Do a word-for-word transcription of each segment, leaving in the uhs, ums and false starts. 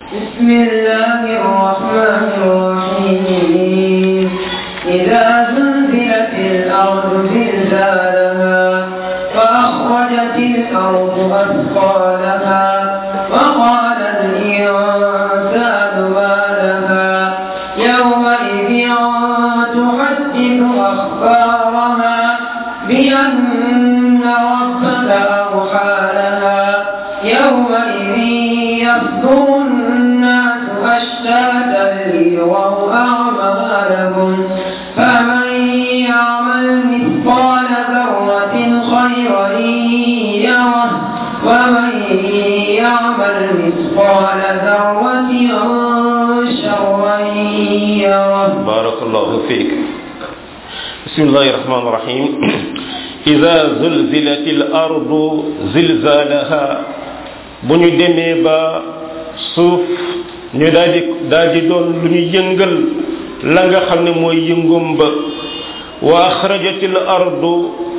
بسم الله الرحمن الرحيم إذا زلزلت الأرض زلزالها وأخرجت الأرض أثقالها وقال الإنسان ما لها يومئذ تحدث أخبارها بأن ربك أوحى لها يومئذ يصدر الناس أشتاتا ليروا أعمالهم فمن يعمل مثقال ذرة خيرا يره ومن يعمل مثقال ذرة شرا يره. بارك الله فيك. بسم الله الرحمن الرحيم. إذا زلزلت الأرض زلزالها bu ñu demee ba suuf ñu daal di daal di doon lu ñu yëngal la nga xam ne mooy yëngum ba wa axrajatil ardu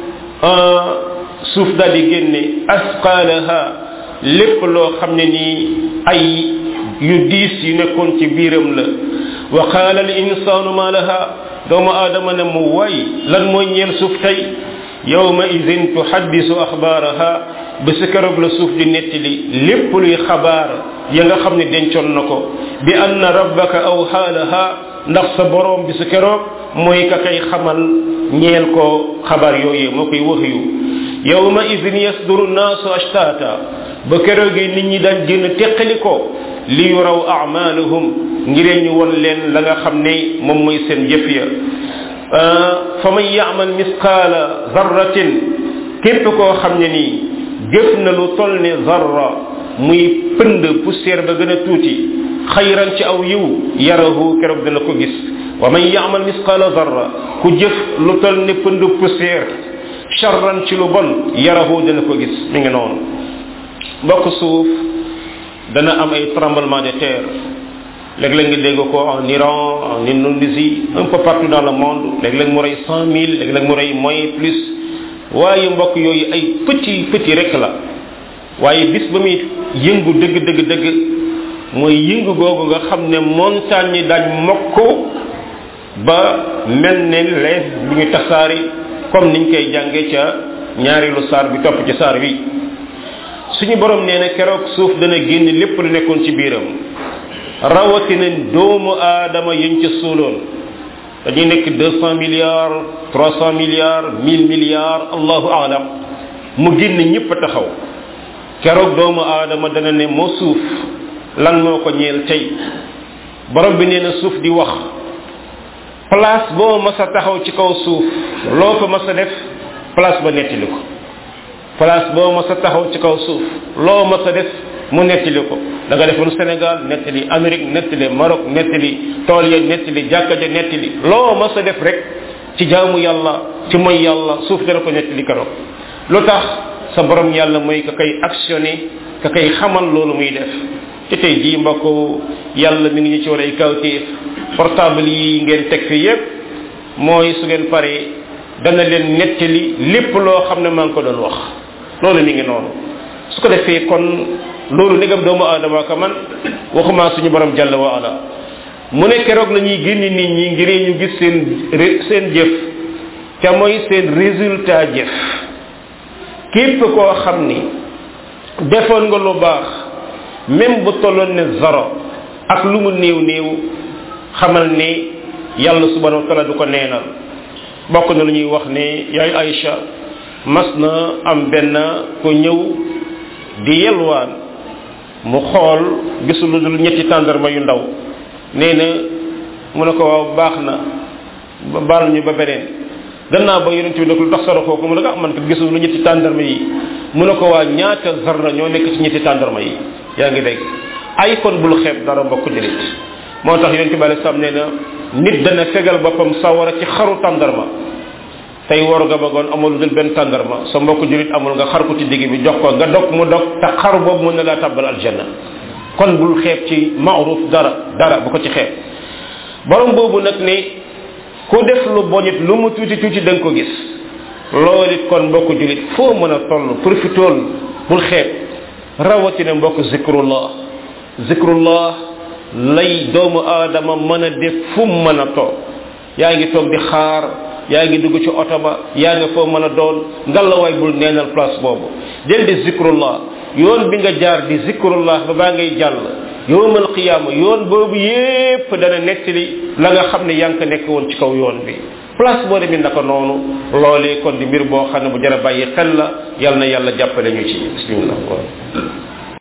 suuf daal di génne asqalaha lépp loo xam ne nii ay yu diis yu nekkoon ci biiram la wa qaala al insaanu ma laha doomu aadama ne mu way lan mooy ñeel suuf tey yawma idin tuhaddisu axbaaraha ba si keroog la suuf di nettali lépp luy xabaar ya nga xam ne dencoon na ko bi anna rabbaka awhaa laha ndax sa borom bi si keroog mooy ka kay xamal ñeel ko xabaar yooyu moo koy wax yu yawma idin yasduru naasu ashtaata ba keroog yi nit ñi daan génn teqali ko li yuraw a'maalahum ngir ñu won leen la nga xam ne moom mooy seen jëf ya fa man ya'mal misqaala zarratin képp koo xam ne nii jëf na lu toll ne zarra muy pënd poussière ba gën a tuuti xayran ci aw yiw yarahu keroog dana ko gis wa man ya'mal misqaala zarra ku jëf lu toll ne pënd poussière charran ci lu bon yarahu dana ko gis mi ngi noonu mbokk suuf dana am ay tremblement de terre léeg-léeg nga dégg ko en Iran en Indonésie un peu partout dans le monde léeg-léeg mu rey cent mille léeg-léeg mu rey moins plus waaye mbokk yooyu ay petit petit rek la waaye bis ba muy yëngu dëgg dëgg dëgg mooy yëngu googu nga xam ne montagne yi dañ mokk ba mel ne lees bu ñu tasaari comme niñ koy jànge ca ñaareelu saar bi topp ci saar wi suñu borom nee na keroog suuf dana génn lépp lu nekkoon ci biiram rawatina doomu aadama yëñ ca suuloon dañuy nekk deux cent milliards trois cent milliards mille milliards allahu aalam mu génn ñëpp a taxaw keroog doomu aadama dana ne moo suuf lan moo ko ñeel tey borom bi nee na suuf di wax place boo mas a taxaw ci kaw suuf loo fa mas a def place ba nettali ko place boo mas a taxaw ci kaw suuf loo mas a def mu nettali ko da nga defoon Sénégal nettali Amérique nettali Maroc nettali tool ya nettali jàkka ja nettali loo mas a def rek ci jaamu yàlla ci mooy yàlla suuf dana ko nettali keroog lu tax sa borom yàlla mooy ka koy actionné ka koy xamal loolu muy def te tey jii mbokk yàlla mi ngi ñu ci war ay kawtéef portable yi ngeen teg fi yépp mooy su ngeen paree dana leen nettali lépp loo xam ne maa ngi ko doon wax loolu mi ngi noonu su ko defee kon loolu ndegam doomu aadama ka man waxuma suñu borom jàll wa ala mu ne keroog la ñuy génne nit ñi ngir ñu gis seen seen jëf ca mooy seen résultat jëf képp koo xam ni defoon nga lu baax même bu tolloon ne zéro ak lu mu néew néew xamal ni yàlla subhanahu wa taala du ko neenal bokk na lu ñuy wax ne yaay Aïcha mas na am benn ko ñëw di yelwaan mu xool gisul lu dul ñetti tàndarma yu ndaw nee na mu ne ko waaw baax na ba baal ñu ba beneen gannaaw ba yonent bi ne ko lu tax saraxoo ko mu ne ko ah man kat gisul lu ñetti tàndarma yi mu ne ko waa ñaata zarra ñoo nekk ci ñetti tàndarma yi yaa ngi dégg ay kon bul xeeb dara mbokk julit moo tax yonent bi alayhi salaam nee na nit dana fegal boppam sawara ci xaru tàndarma tey waru nga bëggoon amul dul benn tàndarma sa mbokk julit amul nga xar ko ci digg bi jox ko nga dog mu dog te xaru boobu mën na laa tàbbal aljanna kon bul xeeb ci maaruf dara dara bu ko ci xeeb borom boobu nag ne ku def lu bonit lu mu tuuti tuuti da nga ko gis loolu it kon mbokk julit foo mën a toll profitool bul xeeb rawatina mbokk zikrullah zikrullah lay doomu aadama mën a def fu mu mën a toog yaa ngi toog di xaar yaa ngi dugg ci oto ba yaa nga foo mën a doon ngalawaay bul neenal place boobu del di zikrullah yoon bi nga jaar di zikrullah ba baa ngay jàll yowmal qiyaama yoon boobu yépp dana nettali la nga xam ne yaa ngi ko nekk woon ci kaw yoon bi place boo demee naka noonu loolee kon di mbir boo xam ne bu jar a bàyyi xel la yal na yàlla jàppale ñu ci bismillah